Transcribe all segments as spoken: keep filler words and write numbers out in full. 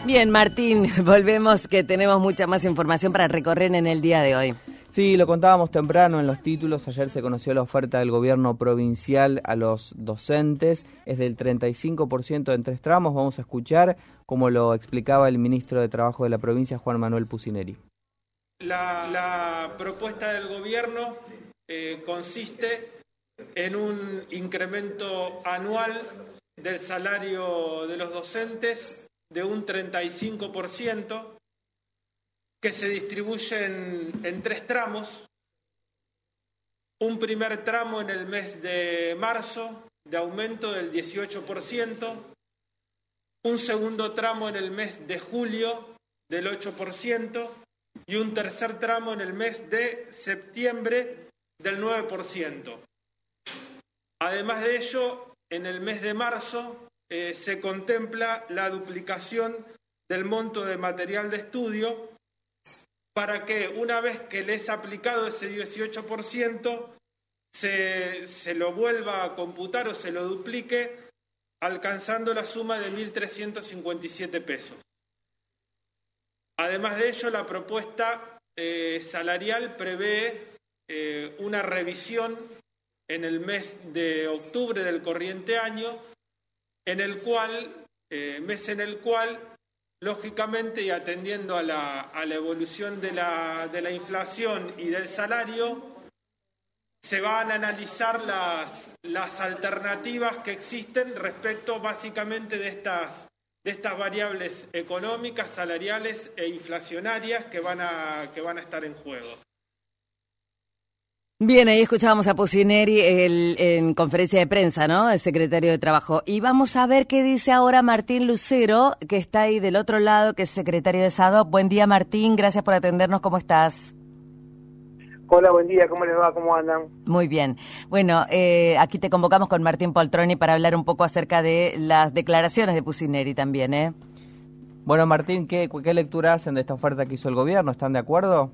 Bien, Martín, volvemos que tenemos mucha más información para recorrer en el día de hoy. Sí, lo contábamos temprano en los títulos. Ayer se conoció la oferta del gobierno provincial a los docentes. Es del treinta y cinco por ciento en tres tramos. Vamos a escuchar cómo lo explicaba el ministro de Trabajo de la provincia, Juan Manuel Pucineri. La, la propuesta del gobierno eh, consiste en un incremento anual del salario de los docentes de un treinta y cinco por ciento, que se distribuye en, en tres tramos. Un primer tramo en el mes de marzo, de aumento del dieciocho por ciento. Un segundo tramo en el mes de julio, del ocho por ciento. Y un tercer tramo en el mes de septiembre, del nueve por ciento. Además de ello, en el mes de marzo eh, se contempla la duplicación del monto de material de estudio, para que una vez que le es aplicado ese dieciocho por ciento, se, se lo vuelva a computar o se lo duplique, alcanzando la suma de mil trescientos cincuenta y siete pesos. Además de ello, la propuesta eh, salarial prevé eh, una revisión en el mes de octubre del corriente año, en el cual, eh, mes en el cual, lógicamente, y atendiendo a la, a la evolución de la, de la inflación y del salario, se van a analizar las, las alternativas que existen respecto básicamente de estas, de estas variables económicas, salariales e inflacionarias que van a, que van a estar en juego. Bien, ahí escuchábamos a Pucineri el, en conferencia de prensa, ¿no?, el secretario de Trabajo. Y vamos a ver qué dice ahora Martín Lucero, que está ahí del otro lado, que es secretario de SADOP. Buen día, Martín, gracias por atendernos, ¿cómo estás? Hola, buen día, ¿cómo les va? ¿Cómo andan? Muy bien. Bueno, eh, aquí te convocamos con Martín Poltroni para hablar un poco acerca de las declaraciones de Pucineri también, ¿eh? Bueno, Martín, ¿qué, qué lectura hacen de esta oferta que hizo el gobierno? ¿Están de acuerdo?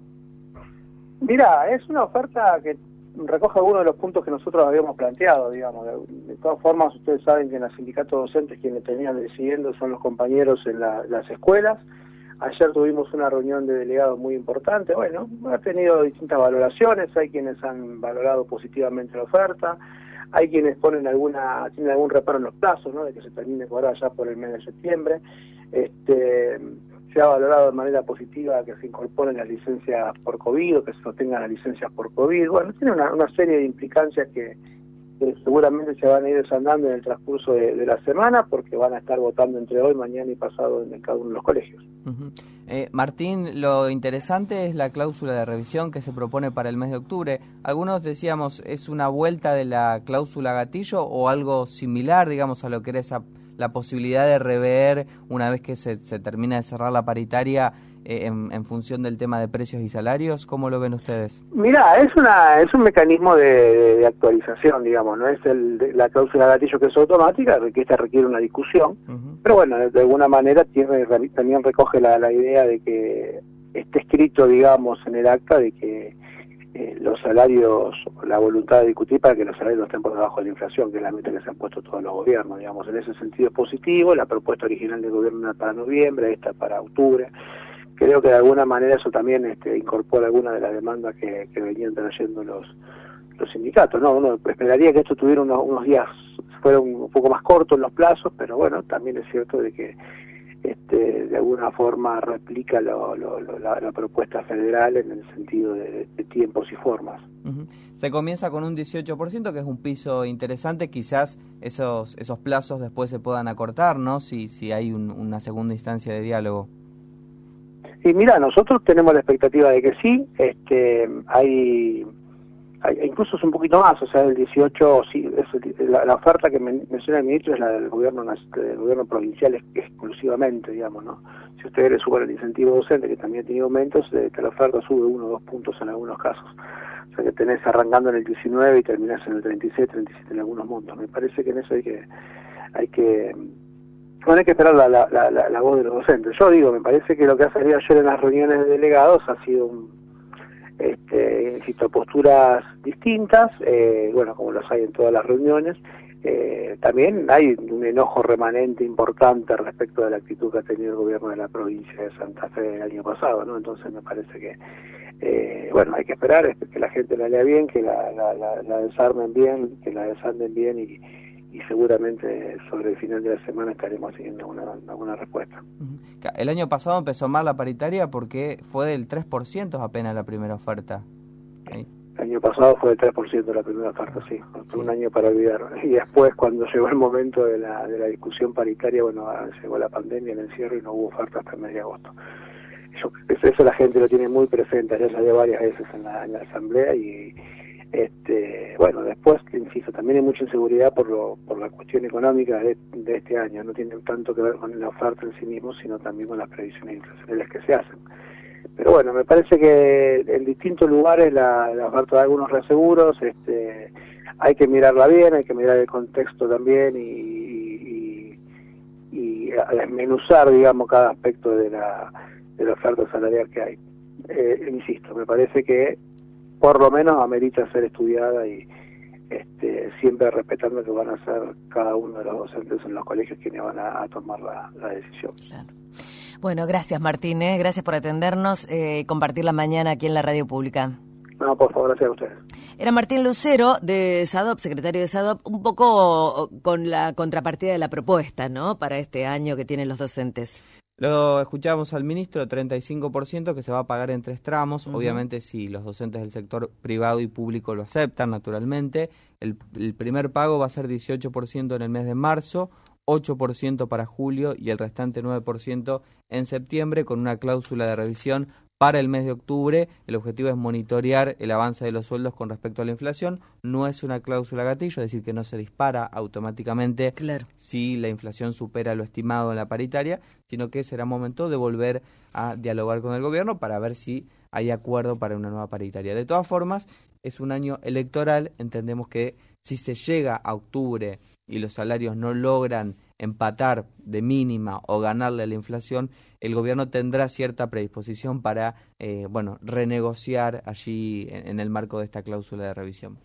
Mira, es una oferta que recoge algunos de los puntos que nosotros habíamos planteado, digamos. De, de todas formas, ustedes saben que en los sindicatos docentes quienes terminan decidiendo son los compañeros en la, las escuelas. Ayer tuvimos una reunión de delegados muy importante. Bueno, ha tenido distintas valoraciones. Hay quienes han valorado positivamente la oferta. Hay quienes ponen alguna, tienen algún reparo en los plazos, ¿no?, de que se termine cobrar ya por el mes de septiembre. Este... Se ha valorado de manera positiva que se incorporen las licencias por COVID o que se sostengan las licencias por COVID. Bueno, tiene una, una serie de implicancias que, que seguramente se van a ir desandando en el transcurso de, de la semana, porque van a estar votando entre hoy, mañana y pasado en cada uno de los colegios. Uh-huh. eh, Martín, lo interesante es la cláusula de revisión que se propone para el mes de octubre. Algunos decíamos, ¿es una vuelta de la cláusula gatillo o algo similar, digamos, a lo que era esa la posibilidad de rever una vez que se, se termina de cerrar la paritaria eh, en, en función del tema de precios y salarios? ¿Cómo lo ven ustedes? Mira, es una es un mecanismo de, de, de actualización, digamos, no es el de, la cláusula gatillo, que es automática, que esta requiere una discusión, uh-huh. Pero bueno, de, de alguna manera tiene, también recoge la, la idea de que esté escrito, digamos, en el acta de que Eh, los salarios, la voluntad de discutir para que los salarios no estén por debajo de la inflación, que es la meta que se han puesto todos los gobiernos, digamos. En ese sentido es positivo. La propuesta original del gobierno era para noviembre, esta para octubre. Creo que de alguna manera eso también este, incorpora alguna de las demandas que, que venían trayendo los los sindicatos, ¿no? Uno esperaría que esto tuviera unos, unos días, fuera un, un poco más corto en los plazos, pero bueno, también es cierto de que Este, de alguna forma replica lo, lo, lo, la, la propuesta federal en el sentido de, de tiempos y formas. Uh-huh. Se comienza con un dieciocho por ciento, que es un piso interesante. Quizás esos esos plazos después se puedan acortar, ¿no?, si si hay un, una segunda instancia de diálogo. Y mira, nosotros tenemos la expectativa de que sí. Este, hay, hay incluso es un poquito más, o sea, el dieciocho, sí, es, la, la oferta que men, menciona el ministro es la del gobierno del gobierno provincial exclusivamente, digamos, ¿no? Si ustedes le suman el incentivo docente, que también ha tenido aumentos, eh, que la oferta sube uno o dos puntos en algunos casos. O sea, que tenés arrancando en el diecinueve y terminás en el treinta y seis, treinta y siete en algunos montos. Me parece que en eso hay que hay que bueno, hay que esperar la, la, la, la, la voz de los docentes. Yo digo, me parece que lo que ha salido ayer en las reuniones de delegados ha sido un Este, insisto, posturas distintas, eh, bueno, como las hay en todas las reuniones, Eh, también hay un enojo remanente importante respecto de la actitud que ha tenido el gobierno de la provincia de Santa Fe el año pasado, ¿no? Entonces me parece que, eh, bueno, hay que esperar que la gente la lea bien, que la, la, la, la desarmen bien, que la desanden bien y, y seguramente sobre el final de la semana estaremos haciendo una, alguna respuesta. El año pasado empezó mal la paritaria porque fue del tres por ciento apenas la primera oferta. Ahí. El año pasado fue del tres por ciento la primera oferta, sí, fue sí. un año para olvidar. Y después, cuando llegó el momento de la, de la discusión paritaria, bueno, llegó la pandemia, el encierro y no hubo oferta hasta el mes de agosto. Yo, eso la gente lo tiene muy presente, ya salió varias veces en la, en la asamblea y, este, bueno, después, insisto, también hay mucha inseguridad por lo, por la cuestión económica de, de este año. No tiene tanto que ver con la oferta en sí mismo, sino también con las previsiones inflacionarias que se hacen. Pero bueno, me parece que en distintos lugares la, la oferta de algunos reaseguros, este, hay que mirarla bien, hay que mirar el contexto también y, y, y a desmenuzar, digamos, cada aspecto de la, de la oferta salarial que hay. Eh, insisto, me parece que por lo menos amerita ser estudiada y este, siempre respetando que van a ser cada uno de los docentes en los colegios quienes van a, a tomar la, la decisión. Claro. Bueno, gracias Martín, ¿eh? Gracias por atendernos y eh, compartir la mañana aquí en la radio pública. No, por favor, gracias a ustedes. Era Martín Lucero de SADOP, secretario de SADOP, un poco con la contrapartida de la propuesta, ¿no?, para este año que tienen los docentes. Lo escuchamos al ministro, treinta y cinco por ciento que se va a pagar en tres tramos. Uh-huh. Obviamente, si los docentes del sector privado y público lo aceptan, naturalmente. El, el primer pago va a ser dieciocho por ciento en el mes de marzo, ocho por ciento para julio y el restante nueve por ciento en septiembre, con una cláusula de revisión para el mes de octubre. El objetivo es monitorear el avance de los sueldos con respecto a la inflación. No es una cláusula gatillo, es decir, que no se dispara automáticamente claro. si la inflación supera lo estimado en la paritaria, sino que será momento de volver a dialogar con el gobierno para ver si hay acuerdo para una nueva paritaria. De todas formas, es un año electoral, entendemos que si se llega a octubre y los salarios no logran empatar de mínima o ganarle a la inflación, el gobierno tendrá cierta predisposición para eh, bueno, renegociar allí en, en el marco de esta cláusula de revisión.